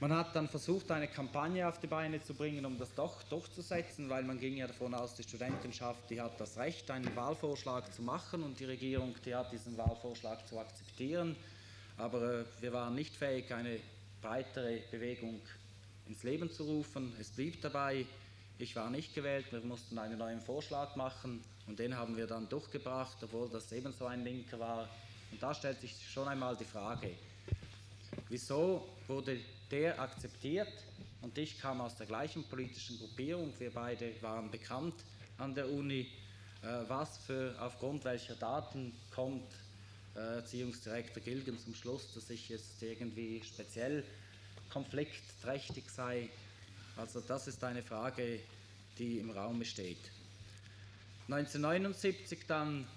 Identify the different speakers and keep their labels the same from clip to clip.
Speaker 1: Man hat dann versucht, eine Kampagne auf die Beine zu bringen, um das doch durchzusetzen, weil man ging ja davon aus, die Studentenschaft, die hat das Recht, einen Wahlvorschlag zu machen und die Regierung, die hat diesen Wahlvorschlag zu akzeptieren. Aber wir waren nicht fähig, eine breitere Bewegung ins Leben zu rufen. Es blieb dabei, ich war nicht gewählt, wir mussten einen neuen Vorschlag machen und den haben wir dann durchgebracht, obwohl das ebenso ein Linker war. Und da stellt sich schon einmal die Frage, wieso wurde der akzeptiert und ich kam aus der gleichen politischen Gruppierung, wir beide waren bekannt an der Uni, aufgrund welcher Daten kommt Erziehungsdirektor Gilgen zum Schluss, dass ich jetzt irgendwie speziell konfliktträchtig sei. Also das ist eine Frage, die im Raum steht. 1979 dann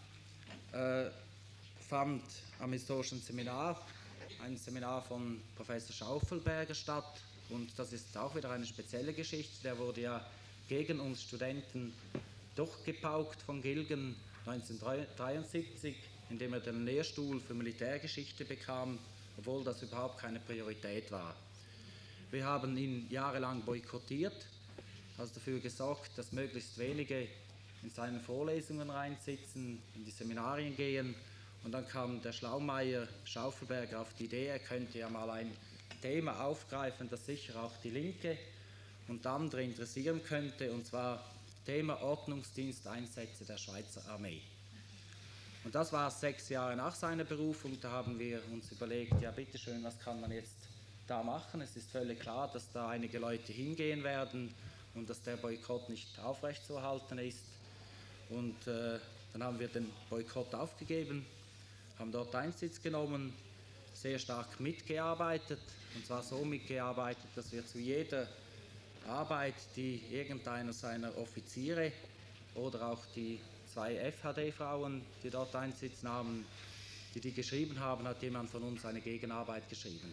Speaker 1: fand am historischen Seminar ein Seminar von Professor Schaufelberger statt und das ist auch wieder eine spezielle Geschichte. Der wurde ja gegen uns Studenten durchgepaukt von Gilgen 1973, indem er den Lehrstuhl für Militärgeschichte bekam, obwohl das überhaupt keine Priorität war. Wir haben ihn jahrelang boykottiert, also dafür gesorgt, dass möglichst wenige in seinen Vorlesungen reinsitzen, in die Seminarien gehen. Und dann kam der Schlaumeier Schaufelberger auf die Idee, er könnte ja mal ein Thema aufgreifen, das sicher auch die Linke und andere interessieren könnte, und zwar Thema Ordnungsdiensteinsätze der Schweizer Armee. Und das war 6 Jahre nach seiner Berufung, da haben wir uns überlegt, ja bitteschön, was kann man jetzt da machen? Es ist völlig klar, dass da einige Leute hingehen werden und dass der Boykott nicht aufrechtzuerhalten ist. Und dann haben wir den Boykott aufgegeben, haben dort Einsitz genommen, sehr stark mitgearbeitet, und zwar so mitgearbeitet, dass wir zu jeder Arbeit, die irgendeiner seiner Offiziere oder auch die 2 FHD-Frauen, die dort Einsitz nahmen, die geschrieben haben, hat jemand von uns eine Gegenarbeit geschrieben.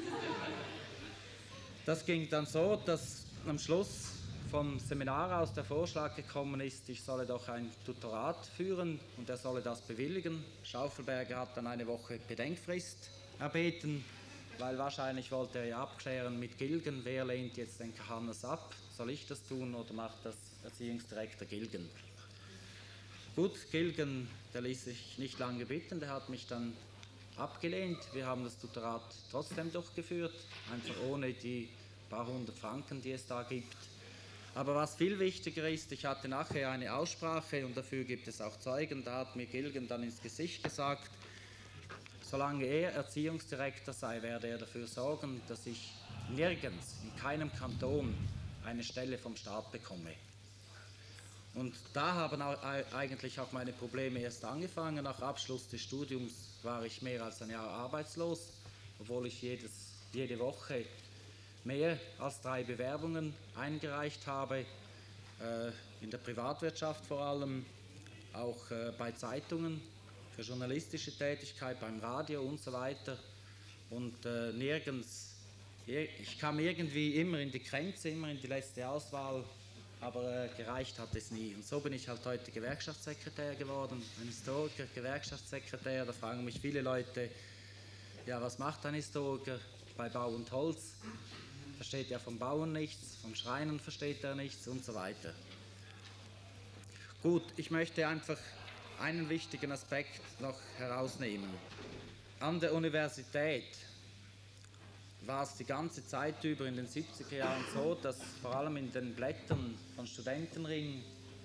Speaker 1: Das ging dann so, dass am Schluss vom Seminar aus der Vorschlag gekommen ist, ich solle doch ein Tutorat führen und er solle das bewilligen. Schaufelberger hat dann eine Woche Bedenkfrist erbeten, weil wahrscheinlich wollte er ja abklären mit Gilgen, wer lehnt jetzt den Hannes ab, soll ich das tun oder macht das Erziehungsdirektor Gilgen? Gut, Gilgen, der ließ sich nicht lange bitten, der hat mich dann abgelehnt. Wir haben das Tutorat trotzdem durchgeführt, einfach ohne die paar 100 Franken, die es da gibt. Aber was viel wichtiger ist, ich hatte nachher eine Aussprache und dafür gibt es auch Zeugen, da hat mir Gilgen dann ins Gesicht gesagt, solange er Erziehungsdirektor sei, werde er dafür sorgen, dass ich nirgends, in keinem Kanton, eine Stelle vom Staat bekomme. Und da haben eigentlich auch meine Probleme erst angefangen. Nach Abschluss des Studiums war ich mehr als ein Jahr arbeitslos, obwohl ich jede Woche mehr als 3 Bewerbungen eingereicht habe, in der Privatwirtschaft vor allem, auch bei Zeitungen für journalistische Tätigkeit, beim Radio und so weiter. Und ich kam irgendwie immer in die Grenze, immer in die letzte Auswahl, aber gereicht hat es nie. Und so bin ich halt heute Gewerkschaftssekretär geworden, ein Historiker, Gewerkschaftssekretär. Da fragen mich viele Leute, ja, was macht ein Historiker bei Bau und Holz? Versteht er vom Bauen nichts, vom Schreinen versteht er nichts und so weiter. Gut, ich möchte einfach einen wichtigen Aspekt noch herausnehmen. An der Universität war es die ganze Zeit über in den 70er Jahren so, dass vor allem in den Blättern von Studentenring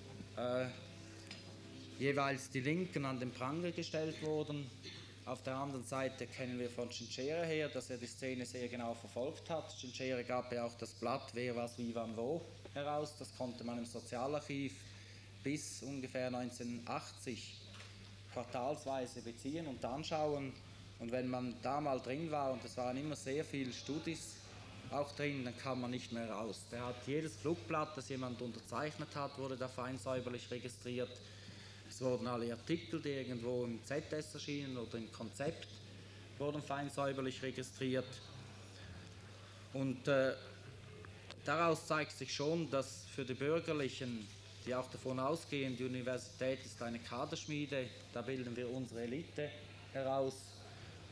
Speaker 1: jeweils die Linken an den Pranger gestellt wurden. Auf der anderen Seite kennen wir von Chinchera her, dass er die Szene sehr genau verfolgt hat. Chinchera gab ja auch das Blatt Wer, was, wie, wann, wo heraus. Das konnte man im Sozialarchiv bis ungefähr 1980 quartalsweise beziehen und anschauen. Und wenn man da mal drin war, und es waren immer sehr viele Studis auch drin, dann kam man nicht mehr raus. Der hat jedes Flugblatt, das jemand unterzeichnet hat, wurde da fein säuberlich registriert. Es wurden alle Artikel, die irgendwo im ZS erschienen oder im Konzept, wurden fein säuberlich registriert. Und daraus zeigt sich schon, dass für die Bürgerlichen, die auch davon ausgehen, die Universität ist eine Kaderschmiede, da bilden wir unsere Elite heraus.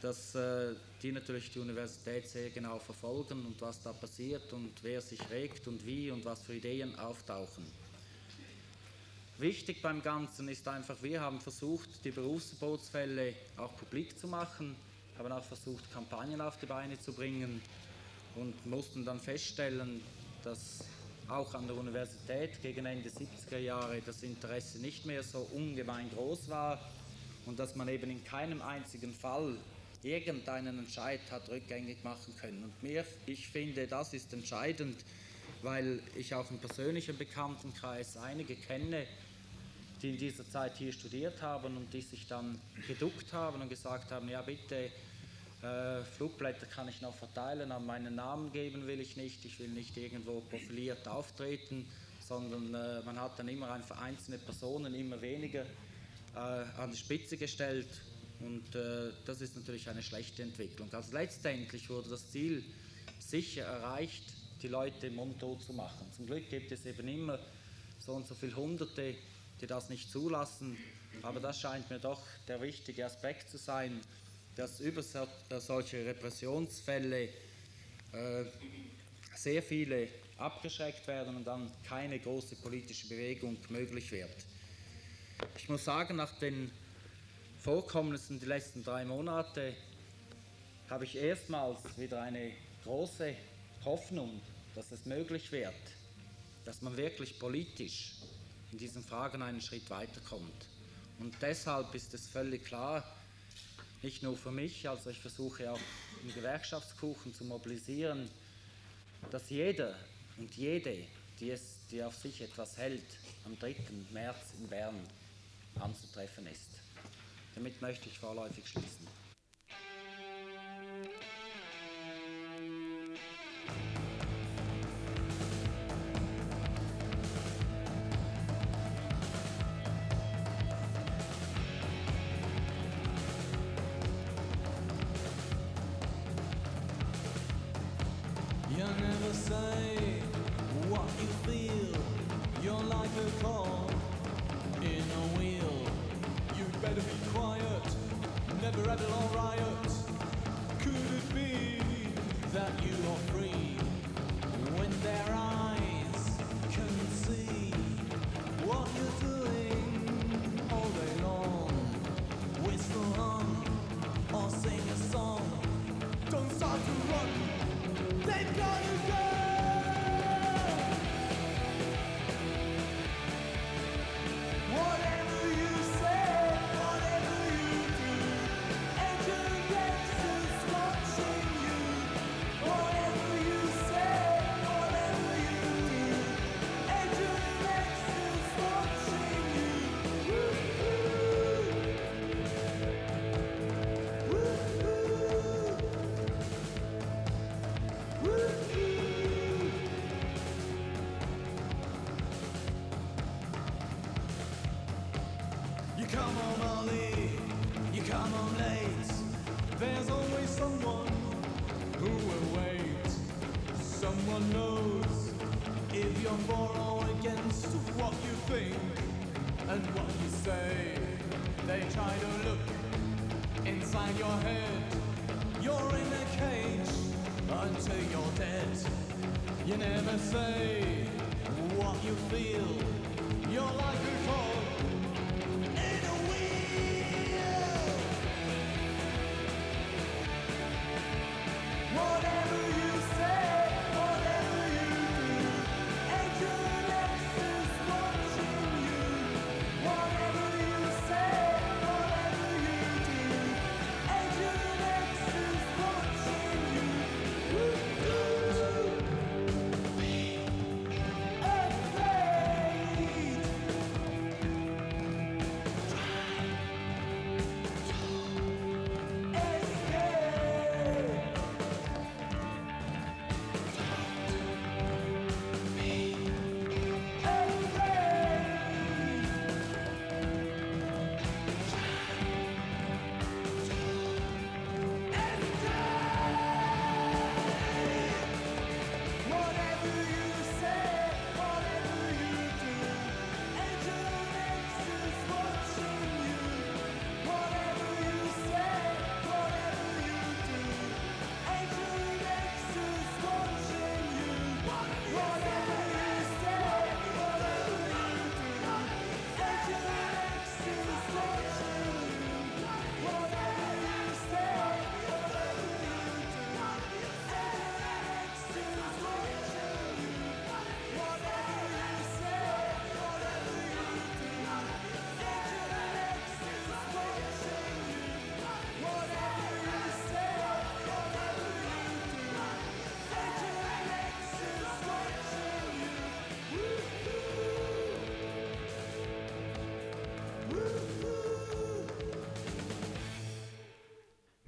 Speaker 1: dass die natürlich die Universität sehr genau verfolgen und was da passiert und wer sich regt und wie und was für Ideen auftauchen. Wichtig beim Ganzen ist einfach, wir haben versucht, die Berufsverbotsfälle auch publik zu machen, haben auch versucht, Kampagnen auf die Beine zu bringen und mussten dann feststellen, dass auch an der Universität gegen Ende 70er Jahre das Interesse nicht mehr so ungemein groß war und dass man eben in keinem einzigen Fall irgendeinen Entscheid hat rückgängig machen können. Und ich finde, das ist entscheidend, weil ich auch im persönlichen Bekanntenkreis einige kenne, die in dieser Zeit hier studiert haben und die sich dann geduckt haben und gesagt haben, ja bitte, Flugblätter kann ich noch verteilen, aber meinen Namen geben will ich will nicht irgendwo profiliert auftreten, sondern man hat dann immer einfach einzelne Personen, immer weniger an die Spitze gestellt und das ist natürlich eine schlechte Entwicklung. Also letztendlich wurde das Ziel sicher erreicht, die Leute mundtot zu machen. Zum Glück gibt es eben immer so und so viele Hunderte, die das nicht zulassen, aber das scheint mir doch der wichtige Aspekt zu sein, dass über solche Repressionsfälle sehr viele abgeschreckt werden und dann keine große politische Bewegung möglich wird. Ich muss sagen, nach den Vorkommnissen die letzten 3 Monate habe ich erstmals wieder eine große Hoffnung, dass es möglich wird, dass man wirklich politisch in diesen Fragen einen Schritt weiterkommt. Und deshalb ist es völlig klar, nicht nur für mich, also ich versuche auch im Gewerkschaftskuchen zu mobilisieren, dass jeder und jede, die auf sich etwas hält, am 3. März in Bern anzutreffen ist. Damit möchte ich vorläufig schließen.
Speaker 2: You never say what you feel. You're like a cog in a wheel. You'd better be quiet, never rebel or riot. Could it be that you are free when their eyes can see what you're doing all day long? Whistle on or sing a song. Don't start to run. They've gotta go! Whatever you say, whatever you do, Agent X is watching you. Whatever you say, whatever you do, Agent X is watching you. Woo-hoo! You come home early, you come home late. There's always someone who will wait. Someone knows if you're for or against what you think and what you say. They try to look inside your head. You're in a cage until you're dead. You never say what you feel. You're like a cog in a wheel. Whatever you say, whatever you do, Agent X is watching you. Whatever you say, whatever you do, Agent X is watching you. Woo-hoo! Afraid.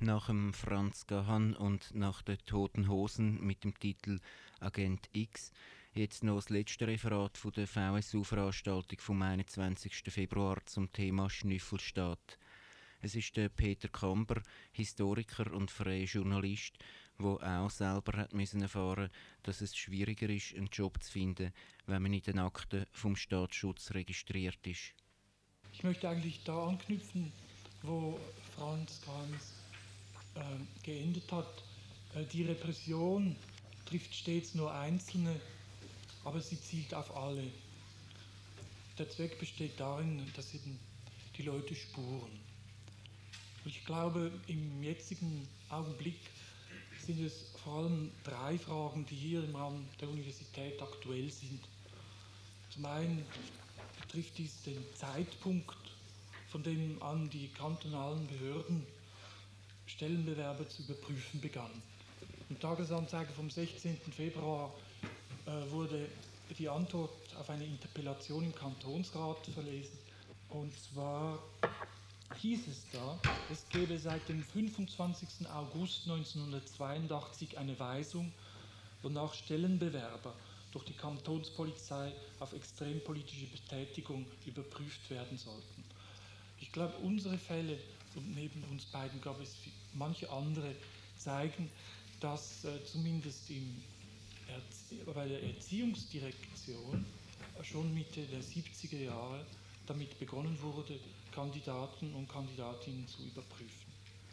Speaker 3: Nach dem Franz Gahan und nach den Toten Hosen mit dem Titel Agent X jetzt noch das letzte Referat von der VSU-Veranstaltung vom 21. Februar zum Thema Schnüffelstaat. Es ist der Peter Kamber, Historiker und freier Journalist, der auch selber hat müssen erfahren, dass es schwieriger ist, einen Job zu finden, wenn man in den Akten vom Staatsschutz registriert ist.
Speaker 4: Ich möchte eigentlich da anknüpfen, wo Franz Kahns geendet hat. Die Repression trifft stets nur Einzelne, aber sie zielt auf alle. Der Zweck besteht darin, dass eben die Leute spuren. Ich glaube, im jetzigen Augenblick sind es vor allem 3 Fragen, die hier im Rahmen der Universität aktuell sind. Zum einen betrifft dies den Zeitpunkt, von dem an die kantonalen Behörden Stellenbewerber zu überprüfen begannen. Im Tagesanzeiger vom 16. Februar wurde die Antwort auf eine Interpellation im Kantonsrat verlesen. Und zwar hieß es da, es gebe seit dem 25. August 1982 eine Weisung, wonach Stellenbewerber durch die Kantonspolizei auf extrempolitische Betätigung überprüft werden sollten. Ich glaube, unsere Fälle, und neben uns beiden gab es manche andere, zeigen, dass zumindest bei der Erziehungsdirektion schon Mitte der 70er Jahre damit begonnen wurde, Kandidaten und Kandidatinnen zu überprüfen.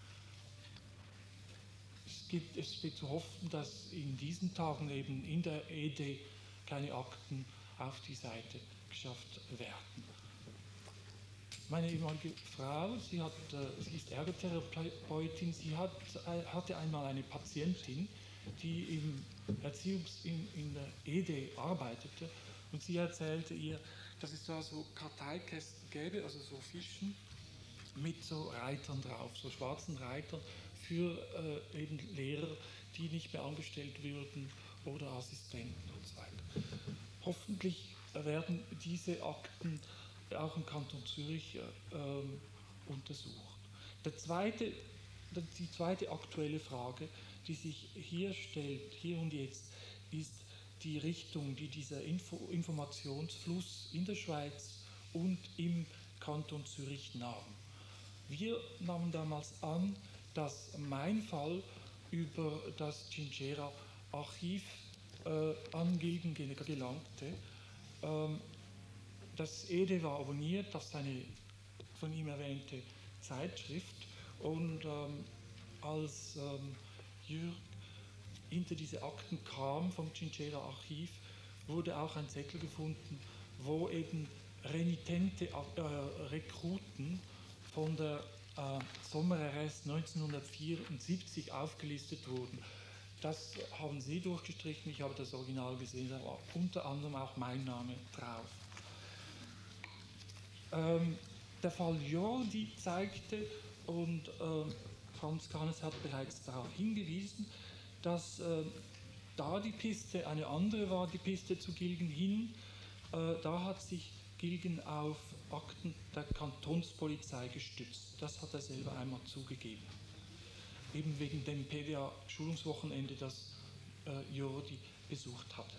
Speaker 4: Es steht zu hoffen, dass in diesen Tagen eben in der ED keine Akten auf die Seite geschafft werden. Meine ehemalige Frau, sie ist Ergotherapeutin, sie hatte einmal eine Patientin, die in der ED arbeitete, und sie erzählte ihr, dass es da so Karteikästen gäbe, also so Fischen mit so Reitern drauf, so schwarzen Reitern für eben Lehrer, die nicht mehr angestellt würden oder Assistenten und so weiter. Hoffentlich werden diese Akten auch im Kanton Zürich untersucht. Die zweite aktuelle Frage, die sich hier stellt, hier und jetzt, ist die Richtung, die dieser Informationsfluss in der Schweiz und im Kanton Zürich nahm. Wir nahmen damals an, dass mein Fall über das Cinchera-Archiv an Gilgen gelangte. Das EDE war abonniert auf seine von ihm erwähnte Zeitschrift, und als Jürg hinter diese Akten kam vom Cinchera-Archiv, wurde auch ein Zettel gefunden, wo eben renitente Rekruten von der Sommerarrest 1974 aufgelistet wurden. Das haben Sie durchgestrichen, ich habe das Original gesehen, da war unter anderem auch mein Name drauf. Der Fall Jordi zeigte, und Franz Kahnes hat bereits darauf hingewiesen, dass da die Piste eine andere war, die Piste zu Gilgen hin. Da hat sich Gilgen auf Akten der Kantonspolizei gestützt. Das hat er selber einmal zugegeben. Eben wegen dem PDA-Schulungswochenende, das Jordi besucht hatte.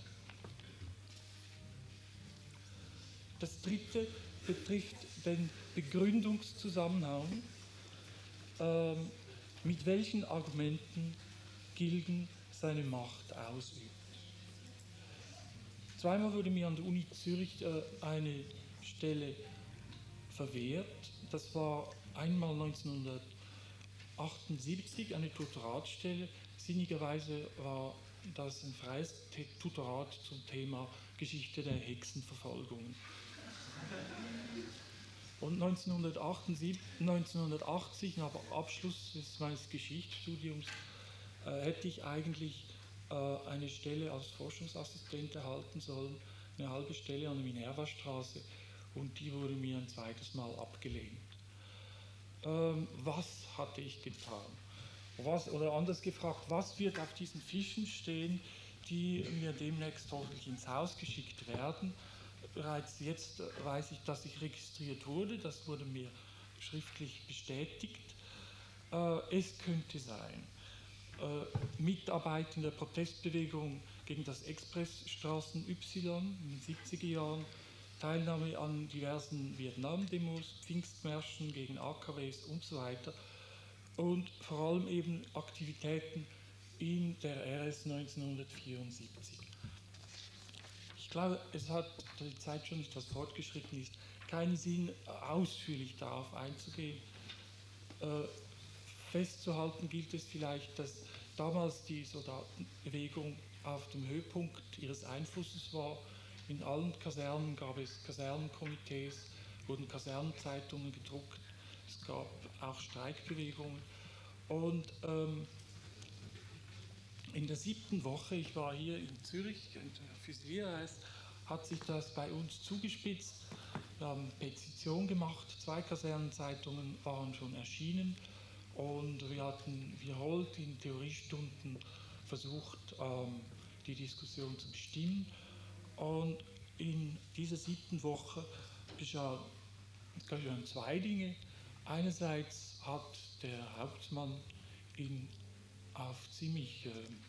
Speaker 4: Das dritte betrifft den Begründungszusammenhang, mit welchen Argumenten Gilgen seine Macht ausübt. Zweimal wurde mir an der Uni Zürich eine Stelle verwehrt. Das war einmal 1978 eine Tutoratstelle. Sinnigerweise war das ein freies Tutorat zum Thema Geschichte der Hexenverfolgungen. Und 1980, nach Abschluss meines Geschichtsstudiums, hätte ich eigentlich eine Stelle als Forschungsassistent erhalten sollen, eine halbe Stelle an der Minervastraße, und die wurde mir ein zweites Mal abgelehnt. Was hatte ich getan? Oder anders gefragt, was wird auf diesen Fischen stehen, die mir demnächst hoffentlich ins Haus geschickt werden? Bereits jetzt weiß ich, dass ich registriert wurde, das wurde mir schriftlich bestätigt. Es könnte sein, Mitarbeit in der Protestbewegung gegen das Expressstraßen Y in den 70er Jahren, Teilnahme an diversen Vietnam-Demos, Pfingstmärschen gegen AKWs und so weiter und vor allem eben Aktivitäten in der RS 1974. Ich glaube, es hat, da die Zeit schon etwas fortgeschritten ist, keinen Sinn, ausführlich darauf einzugehen. Festzuhalten gilt es vielleicht, dass damals die Soldatenbewegung auf dem Höhepunkt ihres Einflusses war. In allen Kasernen gab es Kasernenkomitees, wurden Kasernenzeitungen gedruckt, es gab auch Streikbewegungen. Und in der 7. Woche, ich war hier in Zürich, für Sie hat sich das bei uns zugespitzt. Wir haben eine Petition gemacht, 2 Kasernenzeitungen waren schon erschienen und wir hatten wiederholt in Theoriestunden versucht, die Diskussion zu bestimmen. Und in dieser 7. Woche geschahen 2 Dinge. Einerseits hat der Hauptmann auf ziemlich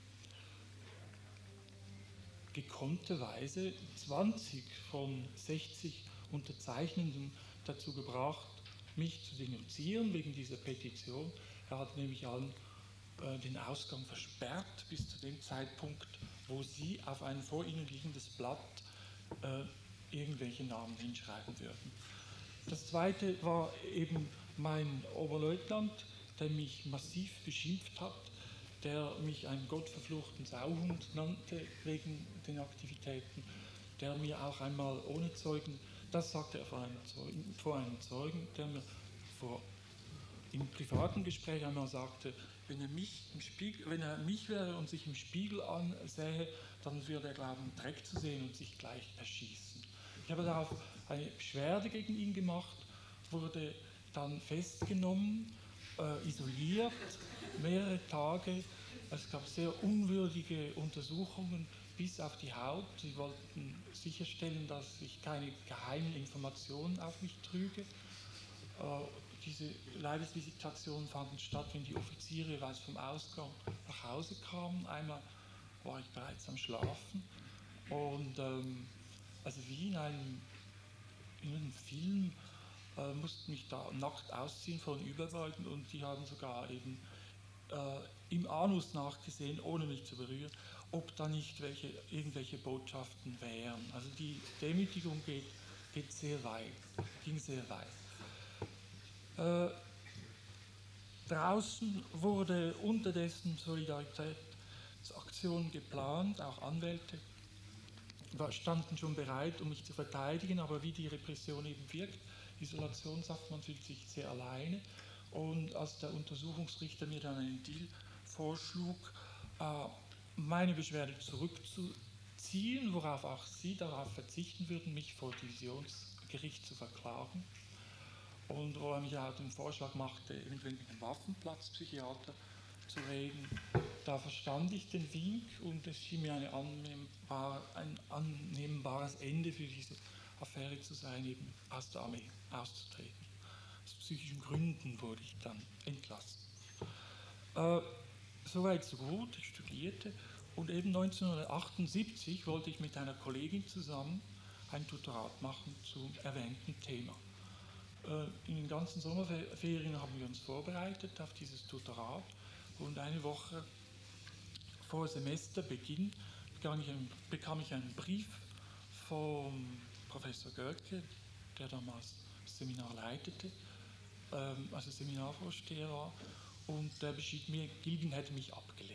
Speaker 4: gekonnte Weise 20 von 60 Unterzeichnenden dazu gebracht, mich zu denunzieren wegen dieser Petition. Er hat nämlich allen den Ausgang versperrt bis zu dem Zeitpunkt, wo sie auf ein vor ihnen liegendes Blatt irgendwelche Namen hinschreiben würden. Das Zweite war eben mein Oberleutnant, der mich massiv beschimpft hat, der mich einen gottverfluchten Sauhund nannte wegen den Aktivitäten, der mir auch einmal ohne Zeugen, das sagte er vor einem Zeugen, der mir im privaten Gespräch einmal sagte, wenn er mich wäre und sich im Spiegel ansähe, dann würde er glauben, Dreck zu sehen und sich gleich erschießen. Ich habe darauf eine Beschwerde gegen ihn gemacht, wurde dann festgenommen, isoliert, mehrere Tage. Es gab sehr unwürdige Untersuchungen bis auf die Haut. Sie wollten sicherstellen, dass ich keine geheimen Informationen auf mich trüge. Diese Leibesvisitationen fanden statt, wenn die Offiziere jeweils vom Ausgang nach Hause kamen. Einmal war ich bereits am Schlafen und also wie in einem Film musste mich da nackt ausziehen von Überleuten und die haben sogar eben im Anus nachgesehen, ohne mich zu berühren, ob da nicht irgendwelche Botschaften wären. Also die Demütigung geht sehr weit, ging sehr weit. Draußen wurde unterdessen Solidaritätsaktion geplant, auch Anwälte standen schon bereit, um mich zu verteidigen, aber wie die Repression eben wirkt, Isolationshaft, man fühlt sich sehr alleine. Und als der Untersuchungsrichter mir dann einen Deal vorschlug, meine Beschwerde zurückzuziehen, worauf auch Sie darauf verzichten würden, mich vor Divisionsgericht zu verklagen, und wo er mich auch den Vorschlag machte, eventuell mit einem Waffenplatzpsychiater zu reden, da verstand ich den Wink und es schien mir ein annehmbares Ende für diese Affäre zu sein, eben aus der Armee auszutreten. Aus psychischen Gründen wurde ich dann entlassen. Soweit so gut, ich studierte und eben 1978 wollte ich mit einer Kollegin zusammen ein Tutorat machen zum erwähnten Thema. In den ganzen Sommerferien haben wir uns vorbereitet auf dieses Tutorat und eine Woche vor Semesterbeginn bekam ich einen Brief vom Professor Görke, der damals das Seminar leitete, also Seminarvorsteher war, und der beschied mir, Gilgen hätte mich abgelehnt.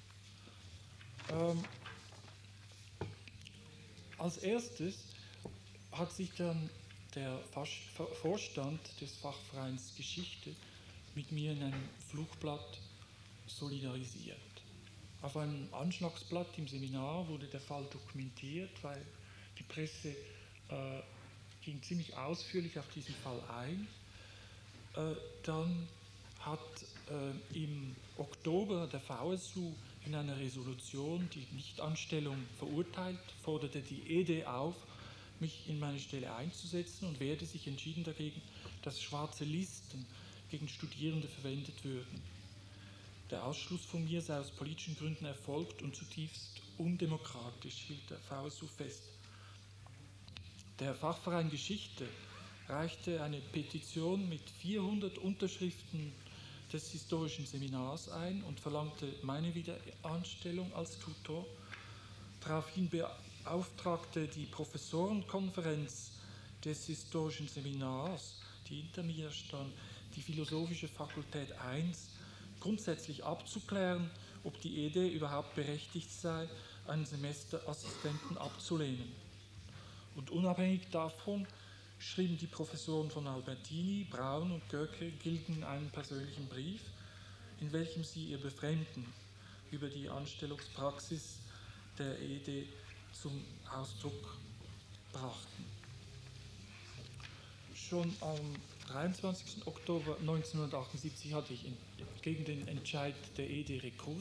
Speaker 4: Als erstes hat sich dann der Vorstand des Fachvereins Geschichte mit mir in einem Flugblatt solidarisiert. Auf einem Anschlagsblatt im Seminar wurde der Fall dokumentiert, weil die Presse ging ziemlich ausführlich auf diesen Fall ein. Dann hat im Oktober der VSU in einer Resolution die Nichtanstellung verurteilt, forderte die ED auf, mich in meine Stelle einzusetzen und wehrte sich entschieden dagegen, dass schwarze Listen gegen Studierende verwendet würden. Der Ausschluss von mir sei aus politischen Gründen erfolgt und zutiefst undemokratisch, hielt der VSU fest. Der Fachverein Geschichte reichte eine Petition mit 400 Unterschriften des historischen Seminars ein und verlangte meine Wiederanstellung als Tutor. Daraufhin beauftragte die Professorenkonferenz des historischen Seminars, die hinter mir stand, die Philosophische Fakultät I, grundsätzlich abzuklären, ob die ED überhaupt berechtigt sei, einen Semesterassistenten abzulehnen. Und unabhängig davon schrieben die Professoren von Albertini, Braun und Göcke-Gilgen einen persönlichen Brief, in welchem sie ihr Befremden über die Anstellungspraxis der ED zum Ausdruck brachten. Schon am 23. Oktober 1978 hatte ich gegen den Entscheid der ED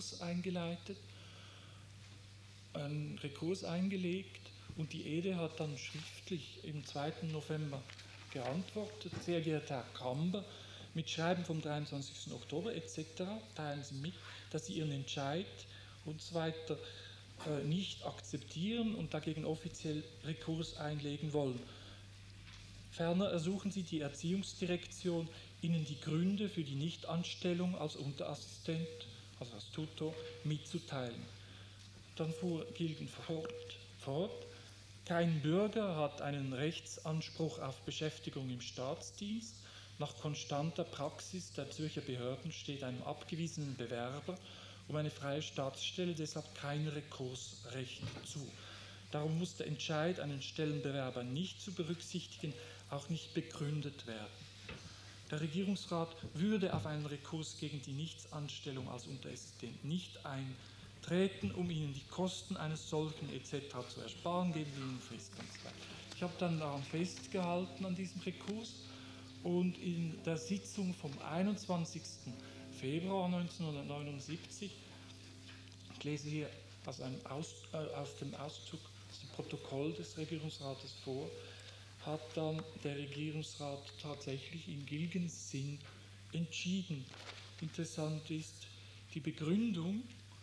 Speaker 4: einen Rekurs eingelegt, und die ED hat dann schriftlich im 2. November geantwortet: Sehr geehrter Herr Kamber, mit Schreiben vom 23. Oktober etc. teilen Sie mit, dass Sie Ihren Entscheid und so weiter nicht akzeptieren und dagegen offiziell Rekurs einlegen wollen. Ferner ersuchen Sie die Erziehungsdirektion, Ihnen die Gründe für die Nichtanstellung als Unterassistent, also als Tutor, mitzuteilen. Dann fuhr Gilgen fort: Kein Bürger hat einen Rechtsanspruch auf Beschäftigung im Staatsdienst. Nach konstanter Praxis der Zürcher Behörden steht einem abgewiesenen Bewerber um eine freie Staatsstelle deshalb kein Rekursrecht zu. Darum muss der Entscheid, einen Stellenbewerber nicht zu berücksichtigen, auch nicht begründet werden. Der Regierungsrat würde auf einen Rekurs gegen die Nichtsanstellung als Unterassistent nicht eintreten, um Ihnen die Kosten eines solchen etc. zu ersparen, geben wir Ihnen Frist und so weiter. Ich habe dann daran festgehalten, an diesem Rekurs, und in der Sitzung vom 21. Februar 1979, ich lese hier aus dem Auszug aus dem Protokoll des Regierungsrates vor, hat dann der Regierungsrat tatsächlich in Gilgens Sinn entschieden. Interessant ist die Begründung,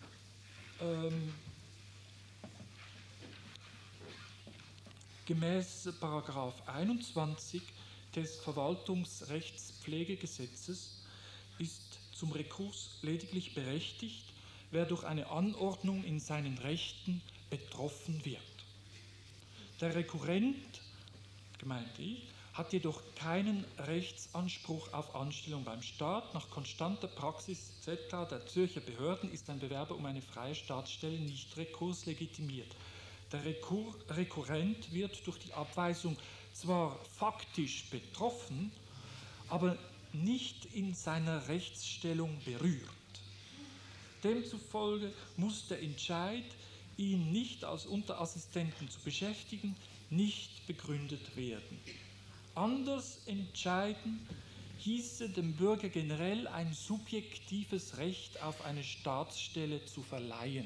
Speaker 4: gemäß § 21 des Verwaltungsrechtspflegegesetzes ist zum Rekurs lediglich berechtigt, wer durch eine Anordnung in seinen Rechten betroffen wird. Der Rekurrent, gemeinte ich, hat jedoch keinen Rechtsanspruch auf Anstellung beim Staat. Nach konstanter Praxis etc. der Zürcher Behörden ist ein Bewerber um eine freie Staatsstelle nicht rekurslegitimiert. Der Rekurrent wird durch die Abweisung zwar faktisch betroffen, aber nicht in seiner Rechtsstellung berührt. Demzufolge muss der Entscheid, ihn nicht als Unterassistenten zu beschäftigen, nicht begründet werden. Anders entscheiden hieße dem Bürger generell ein subjektives Recht auf eine Staatsstelle zu verleihen.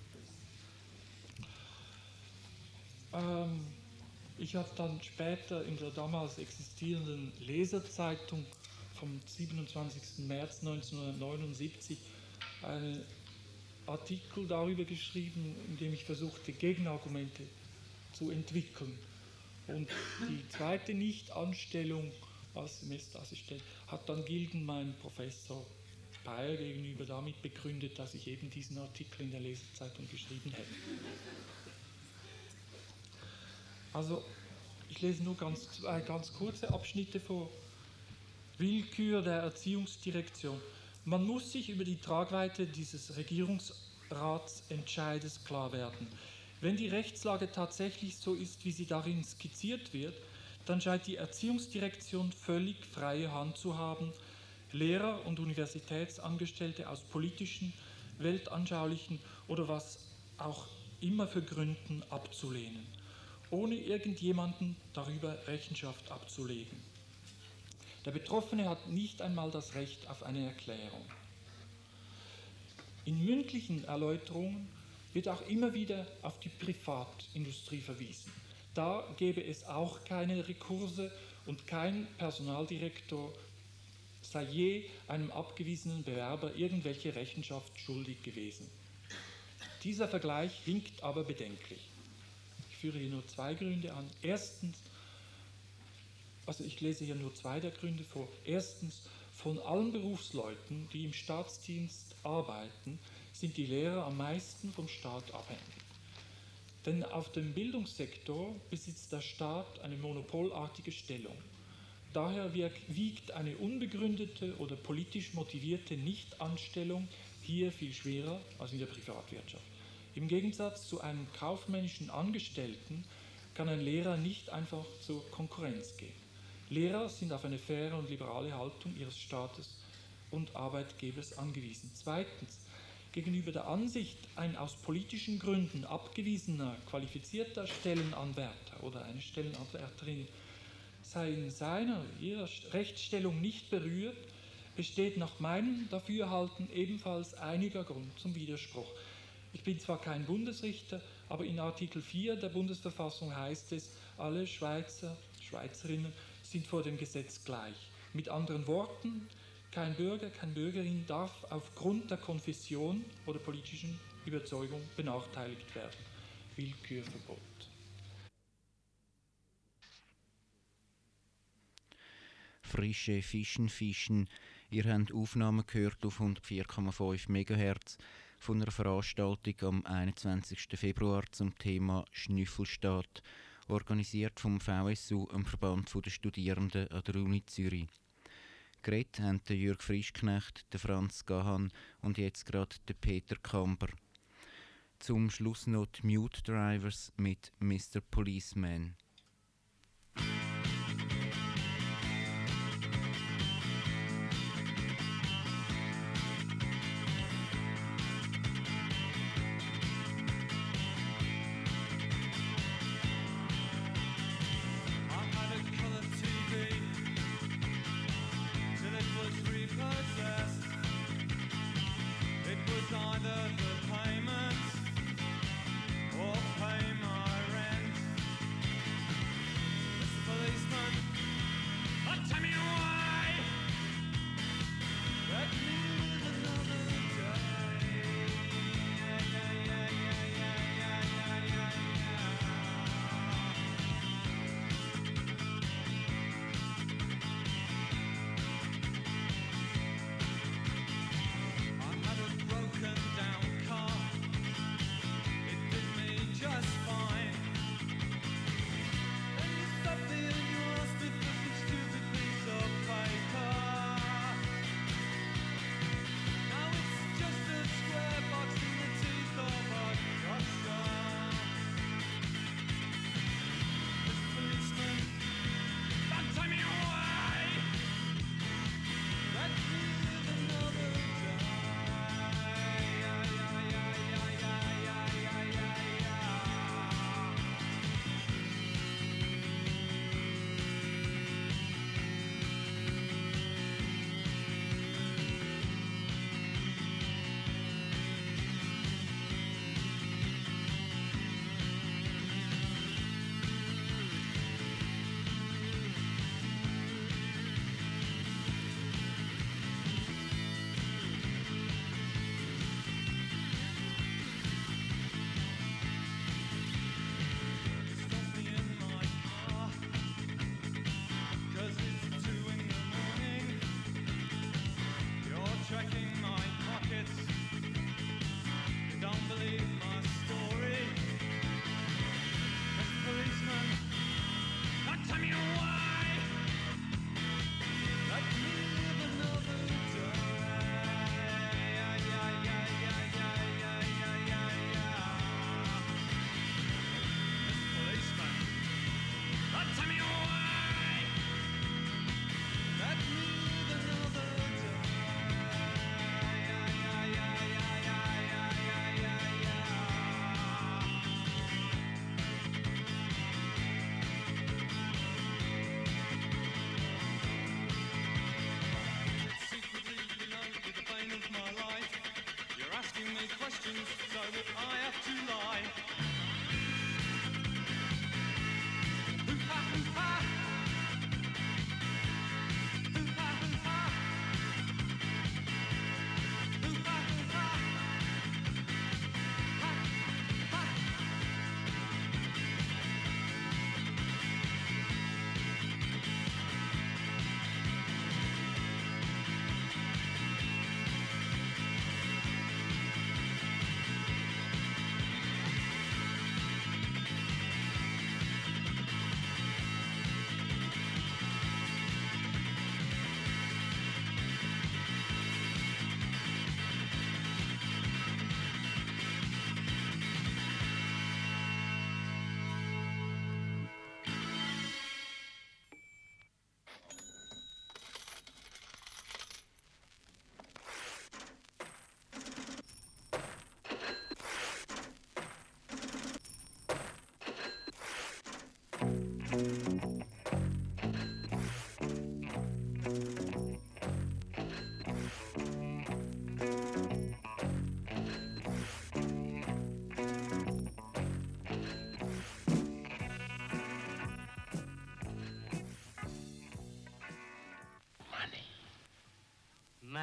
Speaker 4: Ich habe dann später in der damals existierenden Leserzeitung vom 27. März 1979 einen Artikel darüber geschrieben, in dem ich versuchte, Gegenargumente zu entwickeln. Und die zweite Nichtanstellung als Semesterassistent hat dann Gilgen, mein Professor Speyer, gegenüber damit begründet, dass ich eben diesen Artikel in der Lesezeitung geschrieben hätte. Also, ich lese nur zwei ganz kurze Abschnitte vor. Willkür der Erziehungsdirektion. Man muss sich über die Tragweite dieses Regierungsratsentscheides klar werden. Wenn die Rechtslage tatsächlich so ist, wie sie darin skizziert wird, dann scheint die Erziehungsdirektion völlig freie Hand zu haben, Lehrer und Universitätsangestellte aus politischen, weltanschaulichen oder was auch immer für Gründen abzulehnen, ohne irgendjemanden darüber Rechenschaft abzulegen. Der Betroffene hat nicht einmal das Recht auf eine Erklärung. In mündlichen Erläuterungen wird auch immer wieder auf die Privatindustrie verwiesen. Da gäbe es auch keine Rekurse und kein Personaldirektor sei je einem abgewiesenen Bewerber irgendwelche Rechenschaft schuldig gewesen. Dieser Vergleich hinkt aber bedenklich. Ich führe hier nur 2 Gründe an. Erstens, also ich lese hier nur 2 der Gründe vor. Erstens, von allen Berufsleuten, die im Staatsdienst arbeiten, sind die Lehrer am meisten vom Staat abhängig. Denn auf dem Bildungssektor besitzt der Staat eine monopolartige Stellung. Daher wiegt eine unbegründete oder politisch motivierte Nichtanstellung hier viel schwerer als in der Privatwirtschaft. Im Gegensatz zu einem kaufmännischen Angestellten kann ein Lehrer nicht einfach zur Konkurrenz gehen. Lehrer sind auf eine faire und liberale Haltung ihres Staates und Arbeitgebers angewiesen. Zweitens, gegenüber der Ansicht, ein aus politischen Gründen abgewiesener, qualifizierter Stellenanwärter oder eine Stellenanwärterin sei in ihrer Rechtsstellung nicht berührt, besteht nach meinem Dafürhalten ebenfalls einiger Grund zum Widerspruch. Ich bin zwar kein Bundesrichter, aber in Artikel 4 der Bundesverfassung heißt es, alle Schweizer, Schweizerinnen sind vor dem Gesetz gleich. Mit anderen Worten, kein Bürger, keine Bürgerin darf aufgrund der Konfession oder politischen Überzeugung benachteiligt werden. Willkürverbot.
Speaker 3: Frische Fischen. Ihr habt Aufnahmen gehört auf 104,5 MHz von einer Veranstaltung am 21. Februar zum Thema Schnüffelstaat, organisiert vom VSU, dem Verband der Studierenden an der Uni Zürich. Geredet haben der Jürg Frischknecht, der Franz Gahan und jetzt gerade der Peter Kamper. Zum Schluss noch die Mute Drivers mit Mr. Policeman.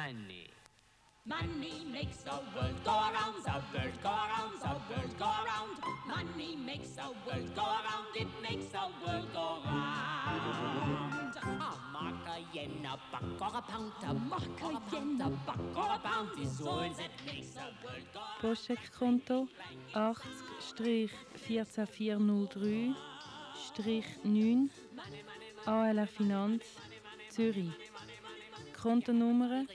Speaker 5: Money.
Speaker 6: Money makes the world go around, the world go around, the world go around. Money makes the world go around, it makes the world go round. A mark, a yen, a buck, or a pound, a mark, a yen, a buck, or a pound is all that makes the world go round.
Speaker 7: Postcheckkonto 80-14403-9 ALR Finanz Zürich. Kontonummer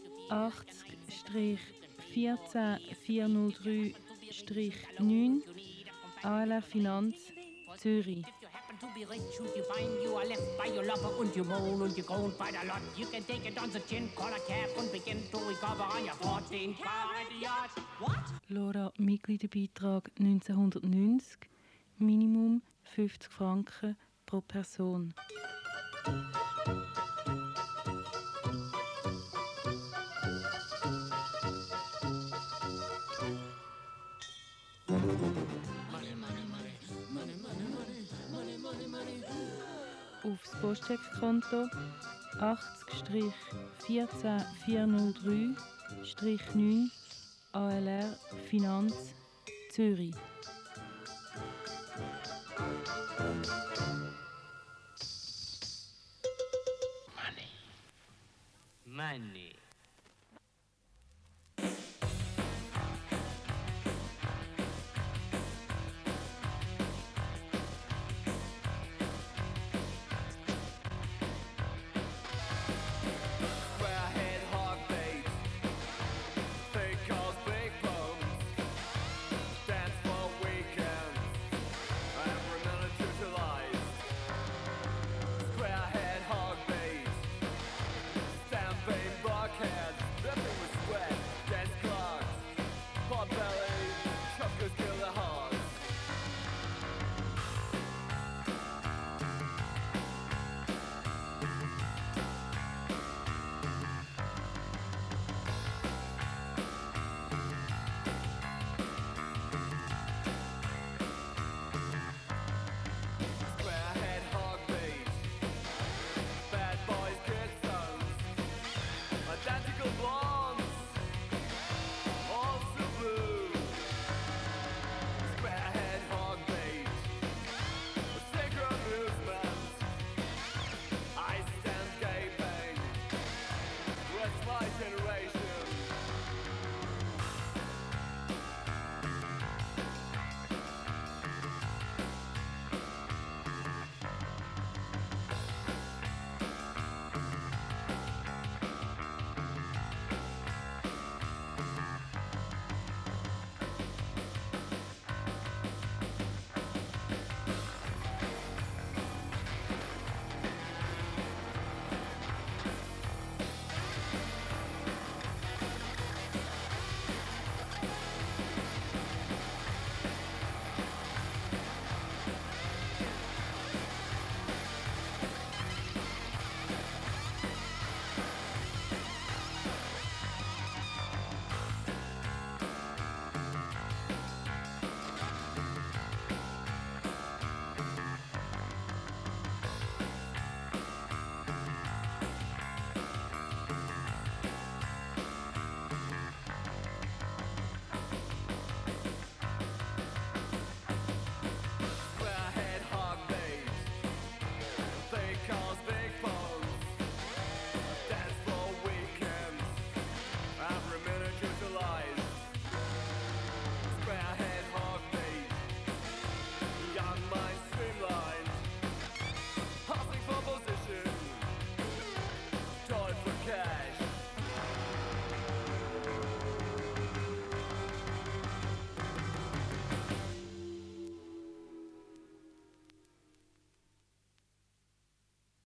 Speaker 7: 80-14403-9 ALR Finanz Zürich.
Speaker 6: If you happen to be rich, should you find you are left by your lover und you moan und you groan quite a lot, you can take it on the chin, call a cab und begin to recover on your 14 car at the yard. What?
Speaker 7: Lora Mitgliederbeitrag 1990, Minimum 50 Franken pro Person. Aufs Postcheckkonto 80-14403-9 ALR Finanz Zürich.
Speaker 5: Money.